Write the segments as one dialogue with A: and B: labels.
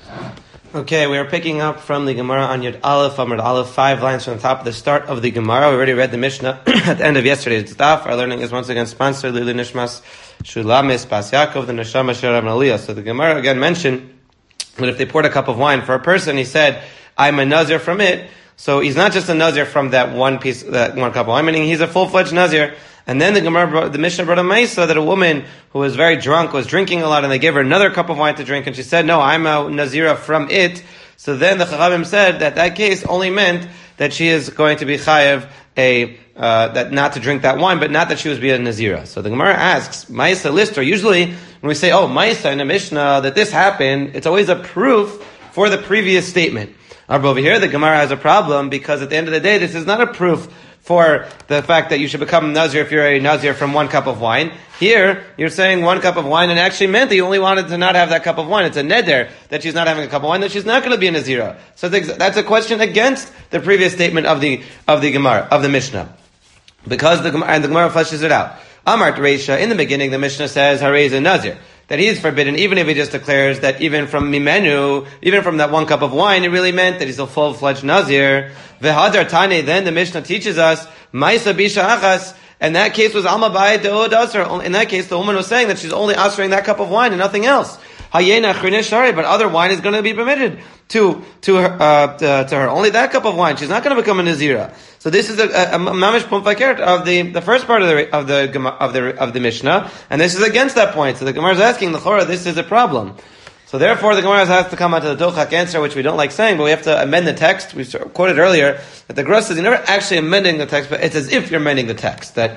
A: Okay, we are picking up from the Gemara on Yud Aleph, Amud Aleph, 5 lines from the top of the start of the Gemara. We already read the Mishnah at the end of yesterday's daf. Our learning is once again sponsored, Lili Nishmas Shulamis Bas Yaakov, the Neshama Sheram Aliyah. So the Gemara again mentioned that if they poured a cup of wine for a person, he said, I'm a Nazir from it. So he's not just a Nazir from that one cup of wine, meaning he's a full-fledged Nazir. And then the Mishnah brought a Maisa that a woman who was very drunk was drinking a lot, and they gave her another cup of wine to drink, and she said, no, I'm a Nazira from it. So then the Chachamim said that case only meant that she is going to be chayav that not to drink that wine, but not that she was being a Nazira. So the Gemara asks, Maisa Lister, usually when we say, Maisa in a Mishnah, that this happened, it's always a proof for the previous statement. But over here, the Gemara has a problem, because at the end of the day, this is not a proof for the fact that you should become a Nazir if you're a Nazir from one cup of wine. Here, you're saying one cup of wine, and it actually meant that you only wanted to not have that cup of wine. It's a neder that she's not having a cup of wine, that she's not going to be a Nazira. So that's a question against the previous statement of the Gemara, of the Mishnah. Because the Gemara fleshes it out. Amart Reisha, in the beginning, the Mishnah says, Harei is a Nazir, that he is forbidden, even if he just declares that even from Mimenu, even from that one cup of wine, it really meant that he's a full-fledged Nazir. V'hadar Tane, then the Mishnah teaches us, Maisa Bisha Achas, and that case was Alma Bai De'od Asr. In that case, the woman was saying that she's only answering that cup of wine and nothing else. Hayena Chrine Shari, but other wine is going to be permitted to her. Only that cup of wine. She's not going to become a Nazira. So this is a mamish pumfakert of the first part of the Mishnah, and this is against that point. So the Gemara is asking the Chora, this is a problem. So therefore, the Gemara has to come out to the Dochak answer, which we don't like saying, but we have to amend the text. We quoted earlier that the Gemara says you're never actually amending the text, but it's as if you're amending the text. That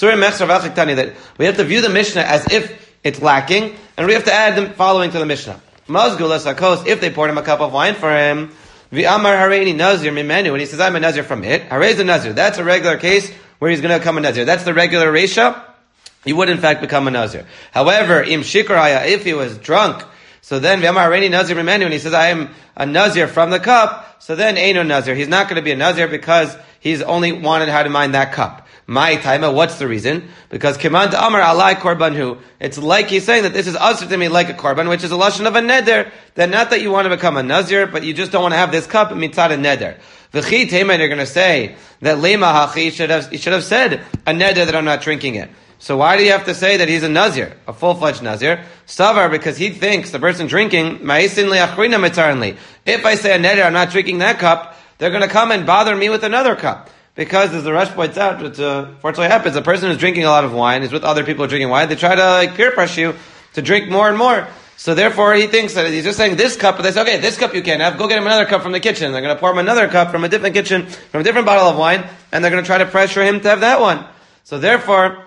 A: we have to view the Mishnah as if it's lacking, and we have to add the following to the Mishnah. If they poured him a cup of wine for him, V'amar hareini nazir mimenu, and he says, I'm a Nazir from it. Harei is a Nazir. That's a regular case where he's going to become a Nazir. That's the regular Reisha. He would in fact become a Nazir. However, im shikraya, if he was drunk, so then V'amar hareini nazir mimenu, and he says, I am a Nazir from the cup, so then Eino Nazir. He's not going to be a Nazir because he's only wanted how to mind that cup. My taima, what's the reason? Because Kimant Amar Alai Korbanhu. It's like he's saying that this is usher to me like a korban, which is a lashon of a neder. That not that you want to become a Nazir, but you just don't want to have this cup mitzad a neder. V'chi taima, you're going to say that lema hachi should have said a neder that I'm not drinking it. So why do you have to say that he's a Nazir, a full-fledged Nazir? Savar, because he thinks the person drinking ma'asin li'achrina mitzarnli. If I say a neder, I'm not drinking that cup, they're going to come and bother me with another cup. Because, as the Rush points out, which fortunately happens, a person who's drinking a lot of wine is with other people who are drinking wine. They try to peer pressure you to drink more and more. So therefore, he thinks that he's just saying this cup, but they say, okay, this cup you can't have. Go get him another cup from the kitchen. They're going to pour him another cup from a different kitchen, from a different bottle of wine, and they're going to try to pressure him to have that one. So therefore,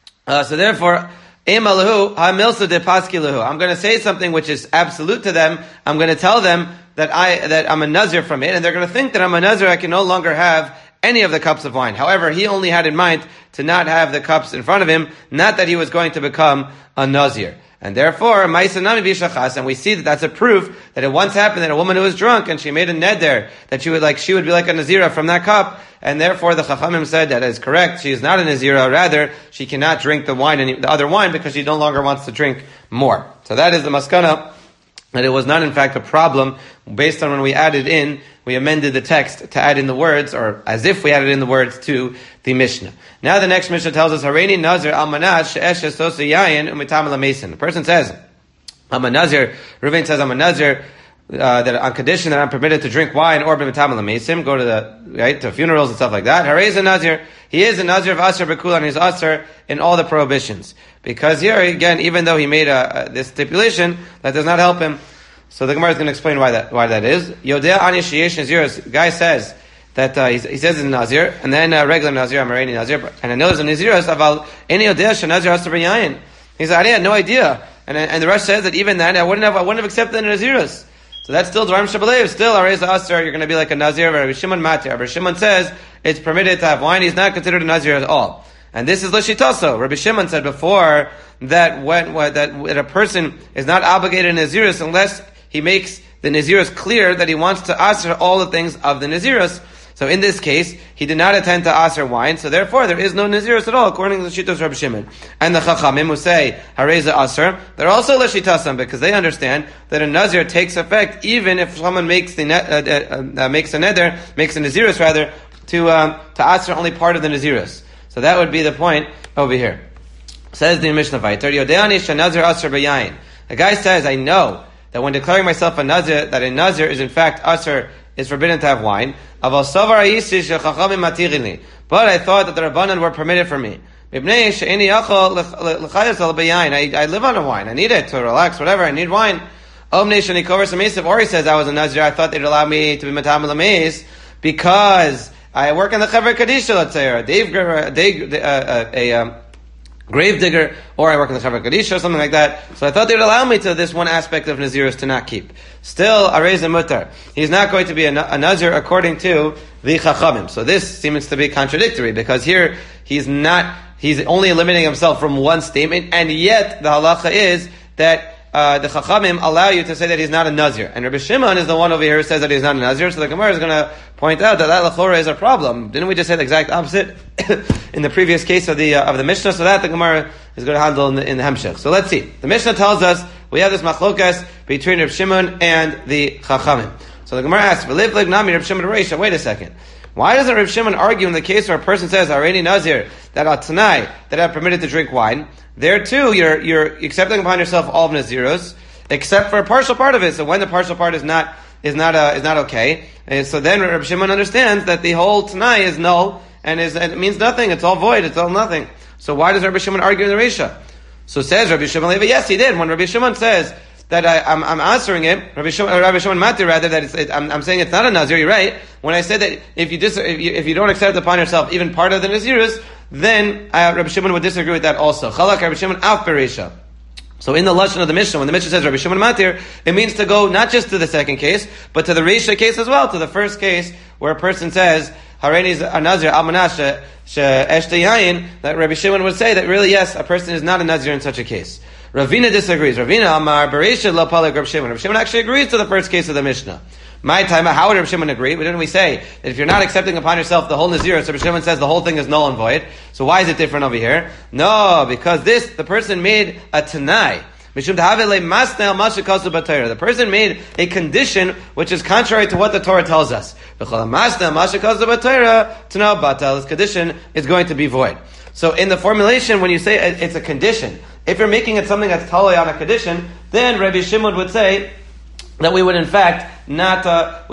A: Emalahu hamilsa de paskilahu. I'm going to say something which is absolute to them. I'm going to tell them that I'm a Nazir from it, and they're going to think that I'm a Nazir. I can no longer have any of the cups of wine. However, he only had in mind to not have the cups in front of him, not that he was going to become a Nazir. And therefore, Maisanami Bishachas, and we see that that's a proof that it once happened that a woman who was drunk and she made a neder that she would be like a Nazira from that cup, and therefore the Chachamim said that is correct. She is not a Nazira, rather she cannot drink the other wine because she no longer wants to drink more. So that is the maskana, that it was not in fact a problem based on when we amended the text to add in the words, or as if we added in the words to the Mishnah. Now the next Mishnah tells us, Hareini Nazir al-Manat she'esh esosa yayin u'mitam la-mesin. The person says, I'm a Nazir, Reuven says, I'm a Nazir, that on condition that I'm permitted to drink wine or b'mitam la-mesim, go to funerals and stuff like that. Harei is a Nazir. He is a Nazir of Asr B'kulan, he's Asr in all the prohibitions. Because here, again, even though he made this stipulation, that does not help him. So the Gemara is going to explain why that is. Yodea ani sheyesh naziros. The guy says that he says he's a Nazir, and then regular Nazir, I'm already Nazir, and I know there's a Naziros. Aval any yodea shenazir asur b'yayin. He said, I had no idea, and the Rush says that even then I wouldn't have accepted the Naziros. So that's still Dvarim Shabalev. Still Areza Asur. You're going to be like a Nazir. Rabbi Shimon Matir. Rabbi Shimon says it's permitted to have wine. He's not considered a Nazir at all. And this is Lashitaso. Rabbi Shimon said before that that a person is not obligated in Naziris unless he makes the Naziris clear that he wants to answer all the things of the Naziris. So in this case, he did not attend to Aser wine, so therefore there is no Nazirus at all, according to the Shittos Rabbi Shimon. And the Chachamim who say, Hareza Aser, they're also Leshitasam, because they understand that a Nazir takes effect even if someone makes a Nazirus rather, to Aser only part of the Nazirus. So that would be the point over here. Says the Mishnah Vayter, Yodeani Shanazir Aser B'yayin. The guy says, I know that when declaring myself a Nazir, that a Nazir is in fact Aser, is forbidden to have wine. But I thought that the Rabbanan were permitted for me. I live on a wine. I need it to relax, whatever. I need wine. Or he says, I was a Nazir. I thought they'd allow me to be Matam Lameis because I work in the Chaver Kadisha, let's say, or a grave digger, or I work in the Chaver Kadisha, or something like that. So I thought they'd allow me to this one aspect of Nazirus to not keep. Still, Arez Mutar. He's not going to be a Nazir according to the Chachamim. So this seems to be contradictory, because here he's only limiting himself from one statement, and yet the halacha is that the Chachamim allow you to say that he's not a Nazir. And Rabbi Shimon is the one over here who says that he's not a Nazir, so the Gemara is going to point out that Lachora is a problem. Didn't we just say the exact opposite in the previous case of the Mishnah? So that the Gemara is going to handle in the Hemshech. So let's see. The Mishnah tells us we have this machlokas between Rabbi Shimon and the Chachamim. So the Gemara asks, wait a second. Why doesn't Rabbi Shimon argue in the case where a person says, Hareini Nazir, that Atanai, that I'm permitted to drink wine? There too, you're accepting upon yourself all of Nazirus, except for a partial part of it. So when the partial part is not okay, and so then Rabbi Shimon understands that the whole Tanai is null, and it means nothing, it's all void, it's all nothing. So why does Rabbi Shimon argue in the Reisha? So says Rabbi Shimon Levi, yes, he did. When Rabbi Shimon says that I'm answering it, Rabbi Shimon Mati rather, that I'm saying it's not a Nazir, you're right. When I said that if you don't accept upon yourself even part of the Nazirus, then Rabbi Shimon would disagree with that also. Chalak Rabbi Shimon Af Bereisha. So in the Lashon of the Mishnah, when the Mishnah says Rabbi Shimon Matir, it means to go not just to the second case, but to the Reisha case as well, to the first case where a person says, Hareini Nazir Almanah She'eshte Yayin, that Rabbi Shimon would say that really, yes, a person is not a Nazir in such a case. Ravina disagrees. Ravina Amar Bereisha Lo Palek Rabbi Shimon. Rabbi Shimon actually agrees to the first case of the Mishnah. My time, how would Rabbi Shimon agree? Didn't we say that if you're not accepting upon yourself the whole Nazir, so Rabbi Shimon says the whole thing is null and void. So why is it different over here? No, because the person made a Tanai. The person made a condition which is contrary to what the Torah tells us. This condition is going to be void. So in the formulation, when you say it's a condition, if you're making it something that's totally on a condition, then Rabbi Shimon would say that we would in fact not we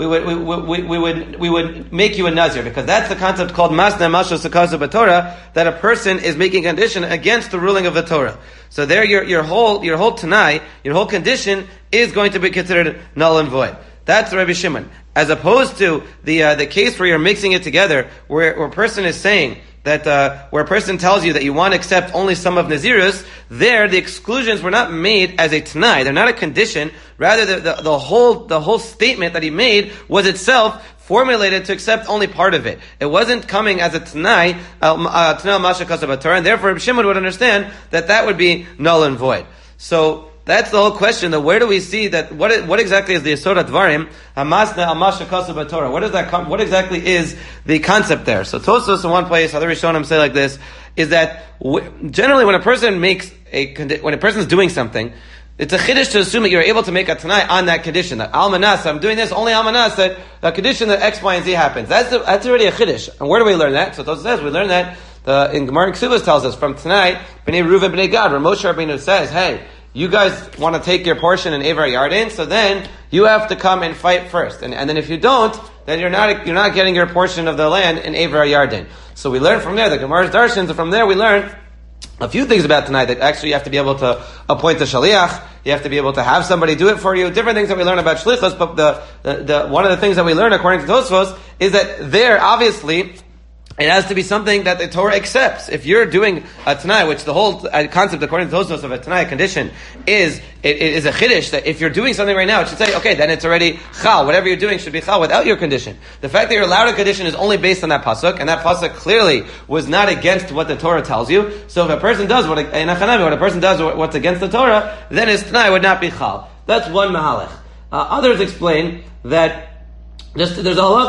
A: would make you a Nazir, because that's the concept called Masna Masha Sakaza B'Torah, that a person is making a condition against the ruling of the Torah. So there your whole Tanai, your whole condition is going to be considered null and void. That's Rabbi Shimon. As opposed to the case where you're mixing it together, where a person is saying that where a person tells you that you want to accept only some of Nazirus, there the exclusions were not made as a Tanai. They're not a condition. Rather, the whole statement that he made was itself formulated to accept only part of it. It wasn't coming as a Tanai, Tanai Masha Kasabator, and therefore Rabbi Shimon would understand that would be null and void. So that's the whole question. That where do we see that? What exactly is the Yesod Advarim? Hamasna Amasha Kasav Torah. What is that? What exactly is the concept there? So Tosfos in one place, other Rishonim say like this: is that generally when a person when a person is doing something, it's a chiddush to assume that you're able to make a Tanai on that condition. That Almanas, I'm doing this only Almanas, that the condition that X, Y, and Z happens. That's already a chiddush. And where do we learn that? So Tosfos says we learn that in Gemara Ksubas tells us from Tanai Bnei Reuven Bnei Gad, where Moshe Rabbeinu says, hey, you guys want to take your portion in Evar Yarden, so then you have to come and fight first. And then if you don't, then you're not getting your portion of the land in Evar Yarden. So we learn from there, the Gemara's Darshans, and from there we learn a few things about tonight, that actually you have to be able to appoint a shaliach, you have to be able to have somebody do it for you, different things that we learn about shlichus, but the one of the things that we learn according to Tosfos is that there, obviously, it has to be something that the Torah accepts. If you're doing a Tanai, which the whole concept according to Tosfos of a Tanai condition is a chiddush, that if you're doing something right now, it should say, okay, then it's already chal. Whatever you're doing should be chal without your condition. The fact that you're allowed a condition is only based on that pasuk, and that pasuk clearly was not against what the Torah tells you. So if a person does what a person does what's against the Torah, then his Tanai would not be chal. That's one mahalech. Others explain that there's a halacha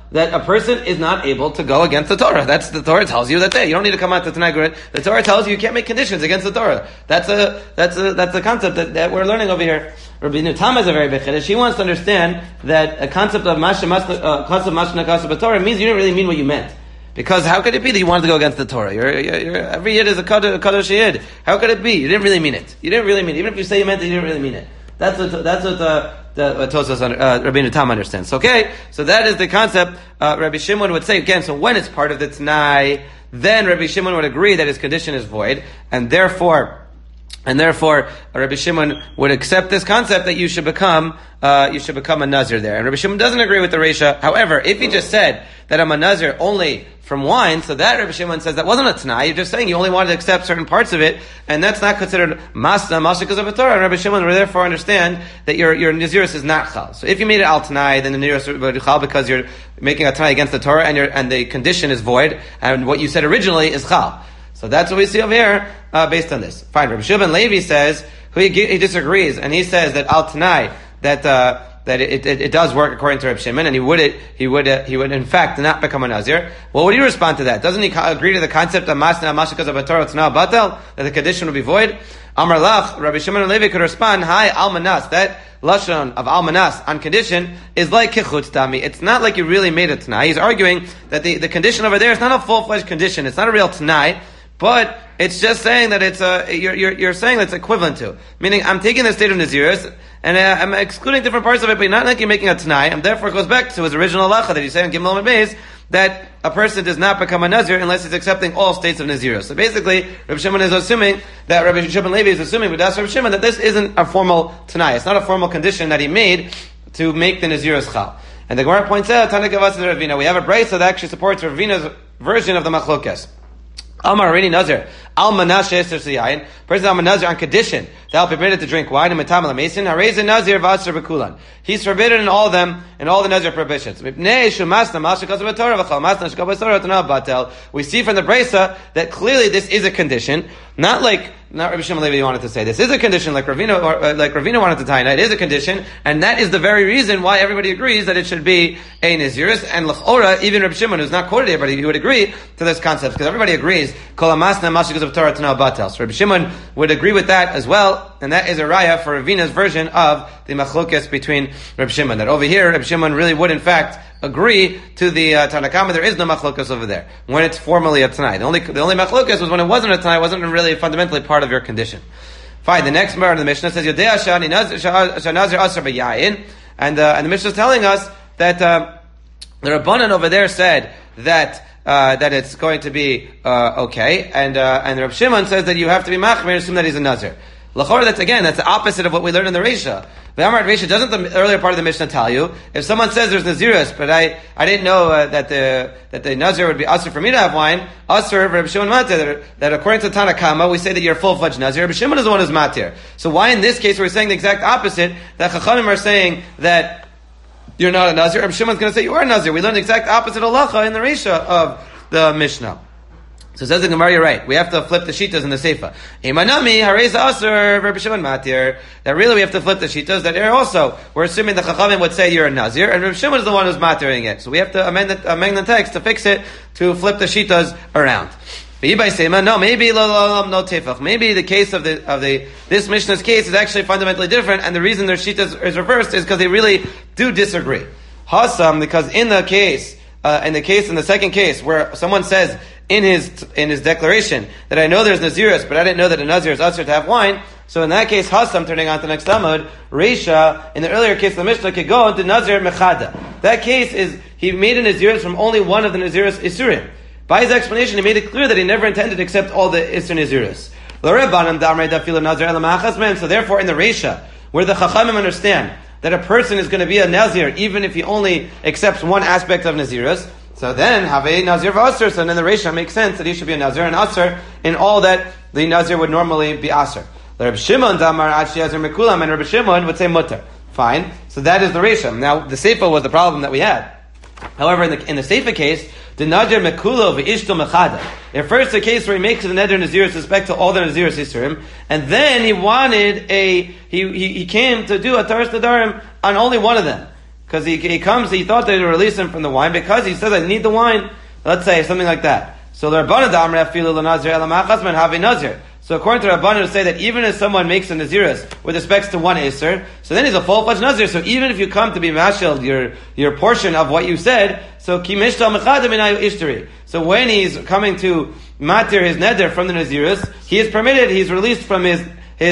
A: that a person is not able to go against the Torah. That's the Torah tells you that day. You don't need to come out to Tanai Grid. The Torah tells you can't make conditions against the Torah. That's a concept that we're learning over here. Rabbeinu Tam is a very big chiddush. He wants to understand that a concept of mashna Torah means you didn't really mean what you meant. Because how could it be that you wanted to go against the Torah? Every yid is a kadosh yid. How could it be? You didn't really mean it. You didn't really mean it. Even if you say you meant it, you didn't really mean it. That's what Tosfos Rabbeinu Tam understands. Okay, so that is the concept. Rabbi Shimon would say again. So when it's part of the Tanai, then Rabbi Shimon would agree that his condition is void, and therefore, Rabbi Shimon would accept this concept that you should become a Nazir there. And Rabbi Shimon doesn't agree with the Reisha. However, if he just said that I'm a Nazir only from wine, so that Rabbi Shimon says that wasn't a Tanai. You're just saying you only wanted to accept certain parts of it, and that's not considered Masha because of a Torah. And Rabbi Shimon would therefore understand that your Nazirus is not Chal. So if you made it al Tanai, then the Nazirus would be Chal because you're making a Tanai against the Torah, and the condition is void, and what you said originally is Chal. So that's what we see over here, based on this. Fine. Rabbi Shimon Levi says, he disagrees, and he says that al Tanai, that it does work according to Rabbi Shimon, and he would in fact not become a Nazir. Well, would you respond to that? Doesn't he agree to the concept of Masna Mashkas of Torah Tzna Batel, that the condition would be void? Amar Lach, Rabbi Shimon Levi could respond, Hi Almanas, that lashon of Almanas on condition is like Kichutz Dami. It's not like you really made a Tanai. He's arguing that the condition over there is not a full-fledged condition. It's not a real Tanai. But it's just saying that it's you're saying that's equivalent to. Meaning, I'm taking the state of Nazirus, and I'm excluding different parts of it, but not like you're making a Tanai, and therefore it goes back to his original halacha that he's saying in Gimel Beis, that a person does not become a Nazir unless he's accepting all states of Nazirus. So basically, Rabbi Shimon is assuming, that Rabbi Shimon Levi is assuming, but that's Rabbi Shimon, that this isn't a formal Tanai. It's not a formal condition that he made to make the Nazirus Chal. And the Gemara points out, Tana Gavas Ravina, we have a brayso that actually supports Ravina's version of the Machlokes. Amar Rini Nazir, Al Manashe Eser Siyayin, person Al Manazir on condition that will be permitted to drink wine and Metam Mason, Hareza Nazir Vasar Bekulan. He's forbidden in all of them, in all the Nazir prohibitions. We see from the Bresa that clearly this is a condition, not Rabbi Shimon Levi wanted to say. This is a condition like Ravina wanted to tie. It is a condition, and that is the very reason why everybody agrees that it should be a Nazirus, and L'chora, even Rabbi Shimon, who's not quoted here, but he would agree to this concept, because everybody agrees, Kol HaMasna Mashikas of Torah Tanah Batel. So Rabbi Shimon would agree with that as well, and that is a raya for Ravina's version of the machlokes between Rabbi Shimon. That over here, Rabbi Shimon really would in fact agree to the Tanakama. There is no machlokes over there when it's formally a Tanai. The only machlokes was when it wasn't a Tanai, it wasn't really fundamentally part of your condition. Fine. The next part of the Mishnah says Yodea Shanazir Asar B'Yayin, and the Mishnah is telling us that the Rabbanan over there said that it's going to be okay, and Rabbi Shimon says that you have to be machmir and assume that he's a Nazir. L'chor, that's the opposite of what we learned in the Reisha. The Amar Reisha, doesn't the earlier part of the Mishnah tell you, if someone says there's Nazirus, but I didn't know that the Nazir would be Asr for me to have wine, Asr, Rabbi Shimon Matir, that according to Tanakama, we say that you're full-fledged Nazir, Rabbi Shimon is the one who's Matir. So why in this case we're saying the exact opposite, that Chachamim are saying that you're not a Nazir, Rabbi Shimon's going to say you are a Nazir. We learned the exact opposite halacha in the Reisha of the Mishnah. So says the Gemara, you're right. We have to flip the shitas in the Seifa. Imanami hareza aser Rabbi Shimon matir. That really we have to flip the shitas. That here also we're assuming the Chachamim would say you're a Nazir, and Rabbi Shimon is the one who's matiring it. So we have to amend the text to fix it to flip the shitas around. No, maybe no tefach. Maybe the case of this Mishnah's case is actually fundamentally different, and the reason their shitas is reversed is because they really do disagree. Hasam, because in the second case where someone says in his declaration that I know there's Nazirus, but I didn't know that a Nazir is usher to have wine. So in that case, Hasam, turning on to the next Talmud, Reisha, in the earlier case of the Mishnah, could go into Nazir Mechada. That case is, he made a Nazirus from only one of the Nazirus Isurim. By his explanation, he made it clear that he never intended to accept all the Isur Nazirus. So therefore, in the Reisha, where the Chachamim understand that a person is going to be a Nazir even if he only accepts one aspect of Nazirus, so then, have a Nazir v'Asr, so then the Reisha makes sense that he should be a Nazir and Asr in all that the Nazir would normally be Asr. The Rabbi Shimon, Damar Ashi Azir Mekulam, and Rabbi Shimon would say Mutter. Fine. So that is the Reisha. Now, the Seifa was the problem that we had. However, in the Seifa case, the Nazir Mekulo v'Ishto Mechada. At first, the case where he makes the Neder Nazir with respect to all the Nazirus Yisurim, and then he wanted he came to do a Taras Nadarim on only one of them. because he comes, he thought they'd release him from the wine because he says, I need the wine. Let's say something like that. So the Rabbanan Amr Afilu L'Nazir Elamachas Man Havi Nazir. So according to Rabbanan, to say that even if someone makes a Nazirus with respects to one Isser, so then he's a full-fledged Nazir. So even if you come to be mashal your portion of what you said, so Ki Mishtal Mechadam Inayu Ishtari. So when he's coming to matir his neder from the Nazirus, he is permitted, he's released from his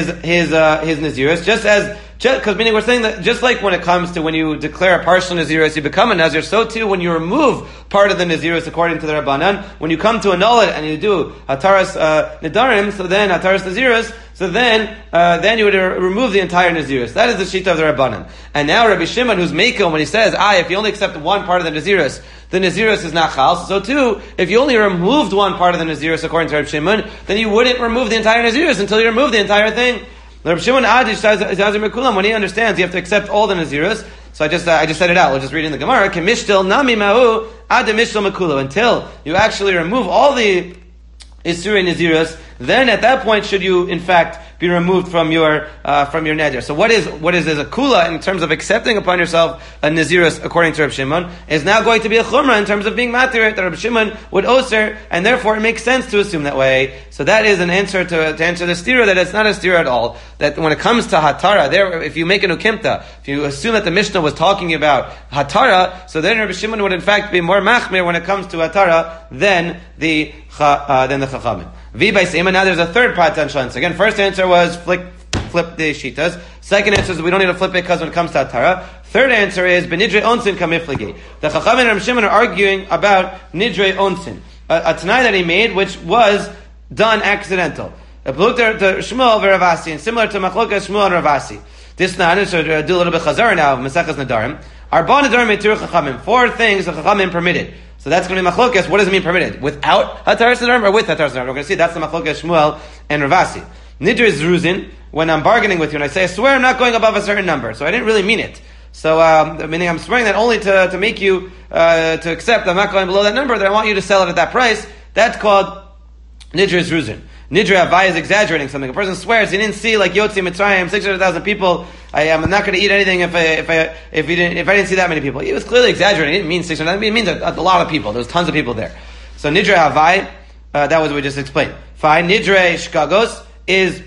A: Nazirus, because meaning we're saying that just like when it comes to when you declare a partial Nazirus, you become a Nazir, so too when you remove part of the Nazirus according to the Rabbanan, when you come to annul it and you do Hataras Nidarim, so then Hataras Nazirus, so then you would remove the entire Nazirus. That is the Shita of the Rabbanan. And now Rabbi Shimon, who's Meiko, when he says, if you only accept one part of the Nazirus is not Chal. So too, if you only removed one part of the Nazirus according to Rabbi Shimon, then you wouldn't remove the entire Nazirus until you remove the entire thing. Rabbi Shimon Adish says, when he understands, you have to accept all the Nazirus. So I just said it out. We'll just read in the Gemara. Kemishtil nami ma'u ad mishtil makulu. Until you actually remove all the Isurei Nazirus, then at that point should you, in fact, be removed from your neder. So what is a kula in terms of accepting upon yourself a nazirus according to Reb Shimon is now going to be a chumrah in terms of being matir that Reb Shimon would oser, and therefore it makes sense to assume that way. So that is an answer to answer the stira that it's not a stira at all. That when it comes to hatara, there if you make an ukimta, if you assume that the Mishnah was talking about hatara, so then Reb Shimon would in fact be more machmir when it comes to hatara than the chachamim. Now there's a third potential answer. Again, first answer was flip the shitas. Second answer is we don't need to flip it because when it comes to Atara. Third answer is benidre onsin kamiflagi. The Chachamim and Rav Shimon are arguing about nidre onsin, a tanai that he made which was done accidental. To Shmuel v'Ravasi, and similar to Machlokas Shmuel and Ravasi. This now, so do a little bit chazar now. Mesechas Nadarim. Arba Nadarim etir Chachamim. 4 things the Chachamim permitted. So that's going to be machlokas. What does it mean permitted? Without hataras nadarim or with hataras nadarim? We're going to see that's the machlokas Shmuel and Ravasi. Nidr is ruzin. When I'm bargaining with you and I say, I swear I'm not going above a certain number. So I didn't really mean it. So, meaning I'm swearing that only to make you, to accept I'm not going below that number, that I want you to sell it at that price. That's called Nidr is ruzin. Nidra Havai is exaggerating something. A person swears he didn't see like Yotzi Mitzrayim, 600,000 people. I'm not going to eat anything if I didn't see that many people. He was clearly exaggerating. He didn't mean 600,000. It means a lot of people. There was tons of people there. So Nidra Havai, that was what we just explained. Fine. Nidra Shkagos is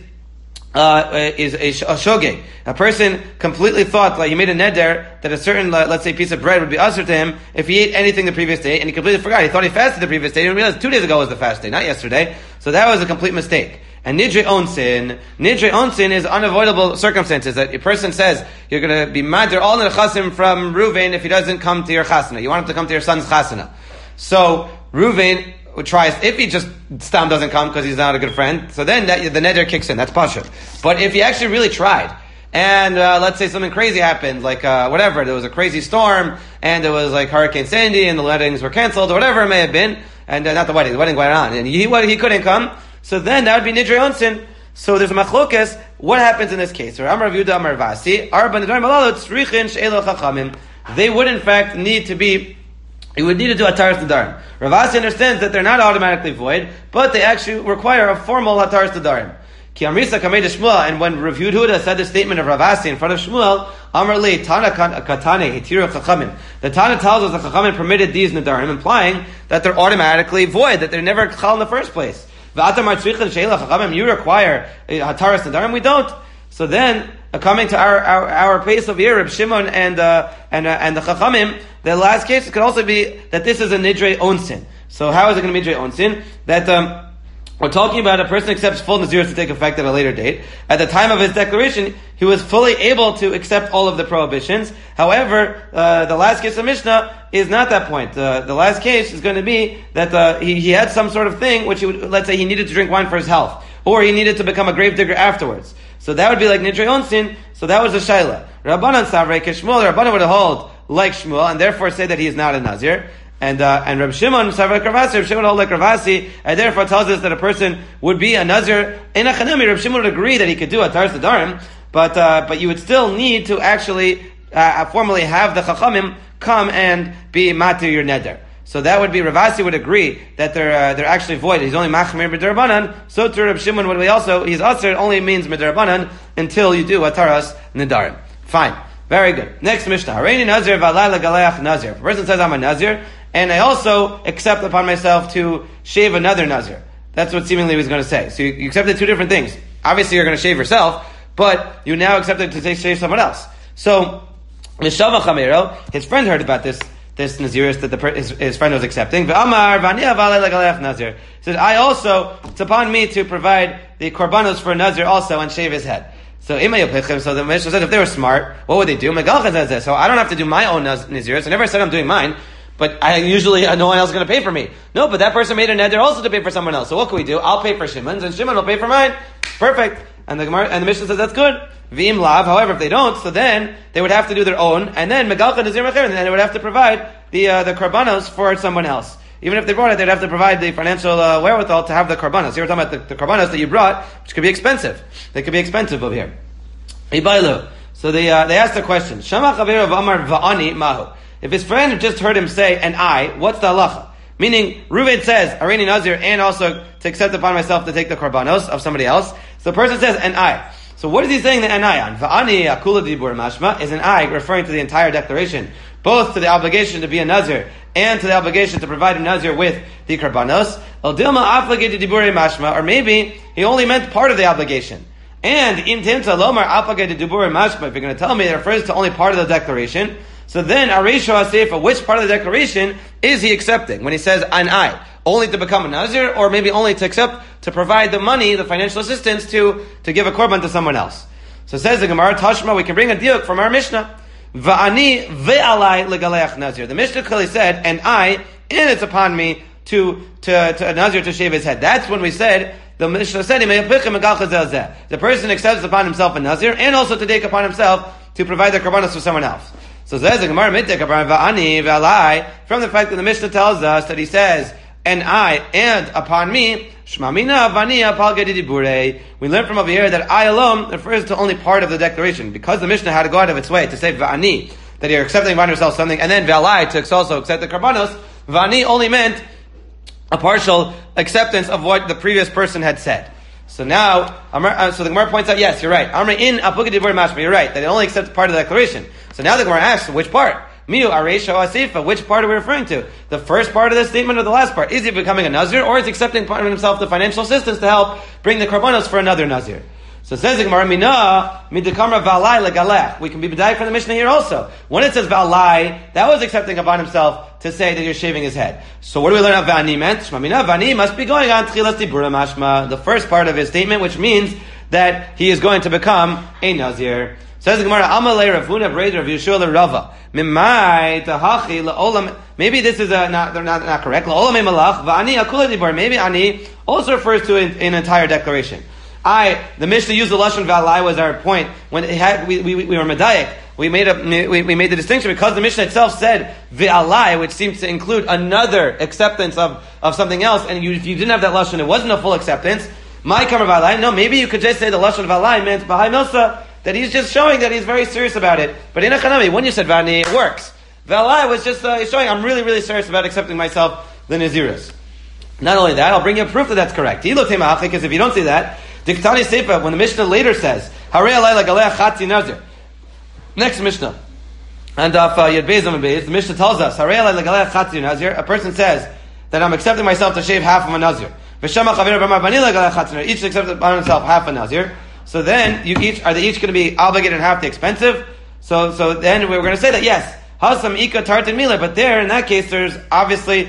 A: a shogeg. A person completely thought, like he made a neder, that a certain, let's say, piece of bread would be usher to him if he ate anything the previous day, and he completely forgot. He thought he fasted the previous day, and he realized 2 days ago was the fast day, not yesterday. So that was a complete mistake. And nidre onsin is unavoidable circumstances that a person says, you're going to be madr all the chasim from Reuven if he doesn't come to your chasana. You want him to come to your son's chasana. So Reuven tries, if he just stam doesn't come because he's not a good friend, so then the neder kicks in. That's pasha. But if he actually really tried, and let's say something crazy happened, like whatever, there was a crazy storm, and there was like Hurricane Sandy, and the weddings were canceled, or whatever it may have been, and not the wedding went on, and he couldn't come, so then that would be nidre onsin. So there's a machlokes. What happens in this case? They would in fact need to be. You would need to do hataras nadarim. Ravasi understands that they're not automatically void, but they actually require a formal hataras nadarim. Ki amrisa kamei Shmuel, and when Rav Yehuda said the statement of Ravasi in front of Shmuel, Amar li Tana katane hitiru chachamim. The Tana tells us the chachamim permitted these nadarim, implying that they're automatically void, that they're never chal in the first place. V'atamar tzricha sheila chachamim. You require hataras nadarim. We don't. So then, coming to our pace of here, Reb Shimon and the Chachamim, the last case could also be that this is a nidre onsin. So how is it going to be nidre onsin? That we're talking about a person accepts full nazirus to take effect at a later date. At the time of his declaration, he was fully able to accept all of the prohibitions. However, the last case of Mishnah is not that point. The last case is going to be that he had some sort of thing which let's say he needed to drink wine for his health, or he needed to become a grave digger afterwards. So that would be like nidre onsin. So that was the shaila. Rabbanan savrei k'Shmuel. Rabbanan would hold like Shmuel and therefore say that he is not a nazir. And Reb Shimon savrei Ravasi. Reb Shimon would hold like Ravasi, and therefore tells us that a person would be a nazir in a chanami. Reb Shimon would agree that he could do hataras nadarim, but you would still need to actually formally have the chachamim come and be matir your neder. So that would be, Ravasi would agree that they're actually void. He's only machmir b'derabanan. So to Reb Shimon would be also, he's asr only means b'derabanan until you do hataras nadarim. Fine. Very good. Next Mishnah. Hareini Nazir v'alai legaleach Nazir. If a person says, I'm a Nazir, and I also accept upon myself to shave another Nazir. That's what seemingly he was going to say. So you accepted two different things. Obviously you're going to shave yourself, but you now accepted to shave someone else. So, Mishava Chamero, his friend heard about this Nazirus that his friend was accepting. V'amar v'aniya v'alei legaleach Nazir. He said, I also, it's upon me to provide the korbanos for a Nazir also and shave his head. So the Mishnah said, if they were smart, what would they do? Megalcha says this. So I don't have to do my own Nazirus. I never said I'm doing mine, but I usually, no one else is going to pay for me. No, but that person made a neder also to pay for someone else. So what can we do? I'll pay for Shimon's, and Shimon will pay for mine. Perfect. And the Mishnah says that's good. V'im lav. However, if they don't, so then they would have to do their own, and then Megalcha Nazir Mecher, and then they would have to provide the korbanos for someone else. Even if they brought it, they'd have to provide the financial wherewithal to have the korbanos. Here we're talking about the korbanos that you brought, which could be expensive. They could be expensive over here. So they asked the question. Shama Chaver of Amar Va'ani Mahu. If his friend just heard him say, and I, what's the halacha? Meaning, Reuven says, Hareini Nazir, and also to accept upon myself to take the korbanos of somebody else. So the person says, and I. So what is he saying the and I on? Va'ani akula dibur mashma is an I referring to the entire declaration, both to the obligation to be a Nazir and to the obligation to provide a Nazir with the korbanos. El dilma aflaged dibur mashma, or maybe he only meant part of the obligation. And im timta lomar aflaged dibur mashma, if you're going to tell me it refers to only part of the declaration, so then Arisho HaSeifa, which part of the declaration is he accepting when he says an I? Only to become a Nazir, or maybe only to accept, to provide the money, the financial assistance to give a korban to someone else. So says the Gemara, Tashma, we can bring a diuk from our Mishnah. Va'ani ve'alai legaleach Nazir. The Mishnah clearly said, and I, and it's upon me to a Nazir to shave his head. That's when we said, the Mishnah said, the person accepts upon himself a Nazir, and also to take upon himself to provide the korbanos for someone else. So says the Gemara, va'ani ve'alai, from the fact that the Mishnah tells us that he says, and I, and upon me, Shmamina Vania Palgedibure. We learn from over here that I alone refers to only part of the declaration. Because the Mishnah had to go out of its way to say Va'ani, that you're accepting upon yourself something, and then V'alai to also accept the Karbanos, Va'ani only meant a partial acceptance of what the previous person had said. So now, so the Gemara points out, yes, you're right. Amr in Apugedibure Mashma, you're right, that it only accepts part of the declaration. So now the Gemara asks, which part? Miu Aresha Asifa, which part are we referring to? The first part of the statement or the last part? Is he becoming a Nazir, or is he accepting upon himself the financial assistance to help bring the korbanos for another Nazir? So it says the Gemara, Mina, Midakamra Valai Legalech. We can be medayek from the Mishnah here also. When it says Valai, that was accepting upon himself to say that you're shaving his head. So what do we learn how Vani meant? Shmamina, Vani must be going on Tchilas Dibura Mashma, the first part of his statement, which means that he is going to become a Nazir. Says the Gemara, Amalei Rav Huna Breder Rav Yeshua Rava. Mimai tahachi laolam. Maybe this is not correct. Laolam malach va'ani akula dibur. Maybe ani also refers to an entire declaration. The Mishnah used the lashon v'alai was our point when it had we were medayek. We made the distinction because the Mishnah itself said v'alai, which seems to include another acceptance of something else. And if you didn't have that lashon, it wasn't a full acceptance. My kamar v'alai. No, maybe you could just say the lashon v'alai meant b'hai milsa. That he's just showing that he's very serious about it. But in a chanami, when you said Vani, it works. V'alai was just showing I'm really, really serious about accepting myself the Nazirus. Not only that, I'll bring you a proof that that's correct. Because if you don't see that, Diktani Seifa, when the Mishnah later says, Harei alai legalei chatzi Nazir. Next Mishnah. And Yad Beis Amud Beis, the Mishnah tells us, Harei alai legalei chatzi Nazir. A person says that I'm accepting myself to shave half of a Nazir. V'shama chaver b'mar Vani legalei chatzi Nazir. Each accepts upon himself half a Nazir. So then, are they each going to be obligated and half the expensive? So then we're going to say that yes, hasam ika tartan mila. But there, in that case, there's obviously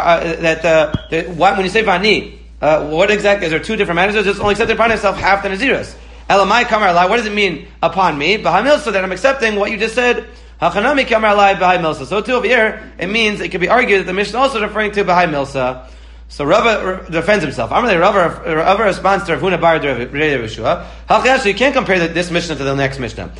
A: when you say vani, what exactly is there? Two different matters. It's just only accepted upon himself half the naziros. Elamai kamar alai. What does it mean upon me? B'hai milsa, that I'm accepting what you just said. Hachanami kamar alai b'hai milsa. So too over here, it means it could be argued that the Mishnah also referring to b'hai milsa. So Rava defends himself. Rava responds to Rav Huna bar Rav Yeshua. Halachas, you can't compare this Mishnah to the next Mishnah.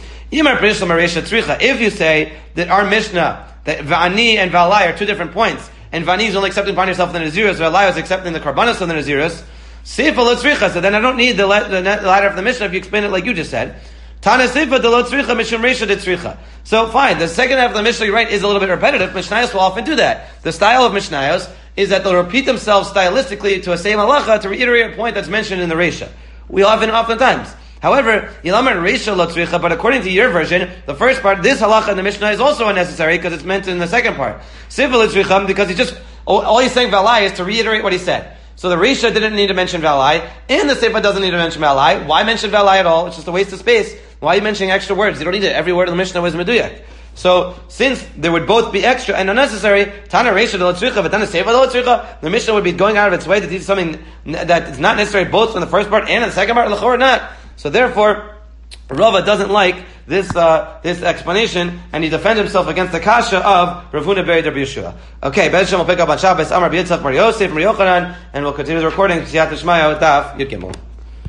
A: If you say that our Mishnah, that Va'ani and Va'alai are two different points, and Va'ani is only accepting upon yourself the Nazirus, Va'alai is accepting the Karbanos of the Nazirus, Seifa lo tzricha, so then I don't need the ladder of the Mishnah if you explain it like you just said. Tana Seifa de lo tzricha mishum reisha de tzricha. So fine, the second half of the Mishnah, you're right, is a little bit repetitive. Mishnayos will often do that. The style of Mishnayos is that they'll repeat themselves stylistically to a same halacha to reiterate a point that's mentioned in the Reisha. We oftentimes. However, Yilamer Reisha lo tzricha, but according to your version, the first part, this halacha in the Mishnah is also unnecessary because it's meant in the second part. Siva lo tzricha, because all he's saying Valai is to reiterate what he said. So the Reisha didn't need to mention Valai, and the Siva doesn't need to mention Valai. Why mention Valai at all? It's just a waste of space. Why are you mentioning extra words? You don't need it. Every word in the Mishnah was meduyak. So, since they would both be extra and unnecessary, Tana Reisha de L'Tzricha, but Tana Seva de L'Tzricha, the Mishnah would be going out of its way to teach something that is not necessary both in the first part and in the second part, l'chor not. So therefore, Rava doesn't like this explanation, and he defends himself against the kasha of Rav Huna Beri Rabbi Yeshua. Okay, Ben Shem will pick up on Shabbos, Amar B'Yitzchak Mar Yosef Mar Yochanan, and we'll continue the recording, Siyat Shmaya, Daf, Yud Gimel.